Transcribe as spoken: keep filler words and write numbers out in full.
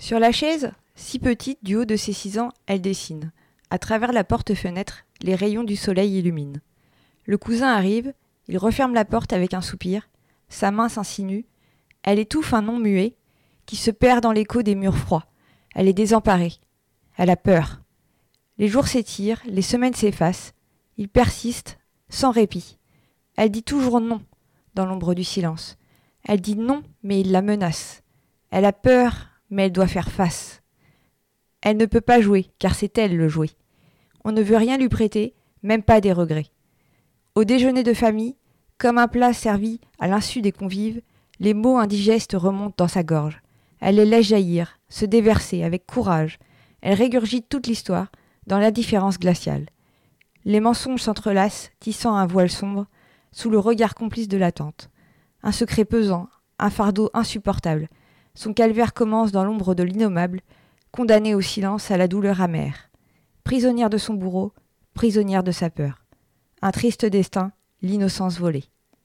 Sur la chaise, si petite du haut de ses six ans, elle dessine. À travers la porte-fenêtre, les rayons du soleil illuminent. Le cousin arrive, il referme la porte avec un soupir, sa main s'insinue, elle étouffe un nom muet qui se perd dans l'écho des murs froids. Elle est désemparée, elle a peur. Les jours s'étirent, les semaines s'effacent, il persiste, sans répit. Elle dit toujours non, dans l'ombre du silence. Elle dit non, mais il la menace. Elle a peur, mais elle doit faire face. Elle ne peut pas jouer, car c'est elle le jouet. On ne veut rien lui prêter, même pas des regrets. Au déjeuner de famille, comme un plat servi à l'insu des convives, les mots indigestes remontent dans sa gorge. Elle les laisse jaillir, se déverser avec courage. Elle régurgite toute l'histoire dans l'indifférence glaciale. Les mensonges s'entrelacent, tissant un voile sombre, sous le regard complice de l'attente. Un secret pesant, un fardeau insupportable. Son calvaire commence dans l'ombre de l'innommable, condamnée au silence, à la douleur amère. Prisonnière de son bourreau, prisonnière de sa peur. Un triste destin, l'innocence volée.